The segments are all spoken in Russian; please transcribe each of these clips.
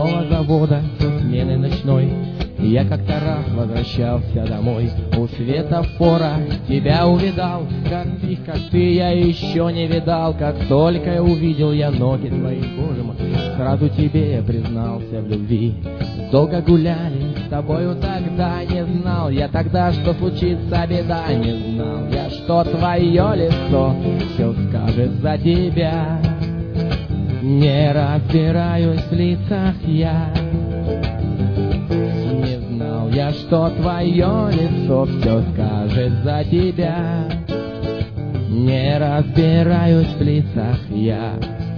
ночного завода, смены ночной. Я как-то раз возвращался домой, у светофора тебя увидал. Как ты я еще не видал, как только увидел я ноги твои, боже мой, сразу тебе признался в любви. Долго гуляли с тобою, тогда не знал я тогда, что случится беда, не знал я, что твое лицо все скажет за тебя. Не разбираюсь в лицах я, не знал я, что твое лицо все скажет за тебя. Не разбираюсь в лицах я.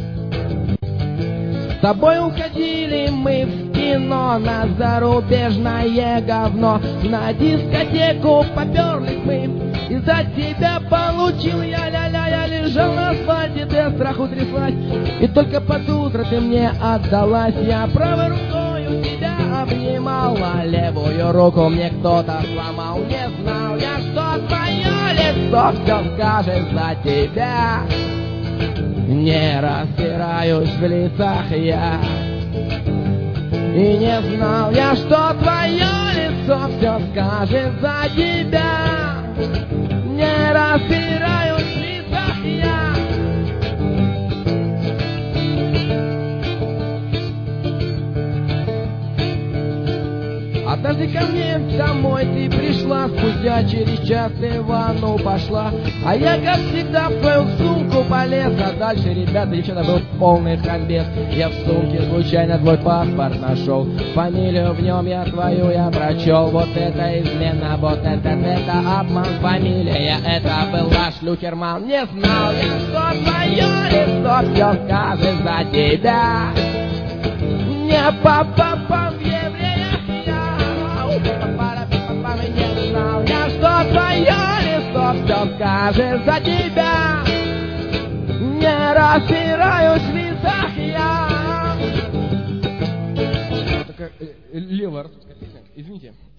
С тобой уходили мы в кино на зарубежное говно, на дискотеку поперлись мы, из-за тебя получил я ля-ля. Я лежал на асфальте, без страху тряслась, и только под утро ты мне отдалась. Я правой рукою тебя обнимала, левую руку мне кто-то сломал. Не знал я, что твое лицо все скажет за тебя. Не разбираюсь в лицах я, и не знал я, что твое лицо все скажет за тебя. Не разбираюсь в лицах я. Однажды ко мне домой ты пришла, спустя через час ты в ванну пошла, а я, как всегда, в твою сумку полез. А дальше, ребята, девчата, был полный ханбес. Я в сумке случайно твой паспорт нашел, фамилию в нем я твою я прочел. Вот это измена, вот это обман, фамилия это была Шлюхерман. Не знал я, что твое лицо все скажет за тебя. Не па-па-па в евреях я, не знал я, что твое лицо все скажет за тебя. Не разбираюсь в лицах я. Такая левая русская песня, извините.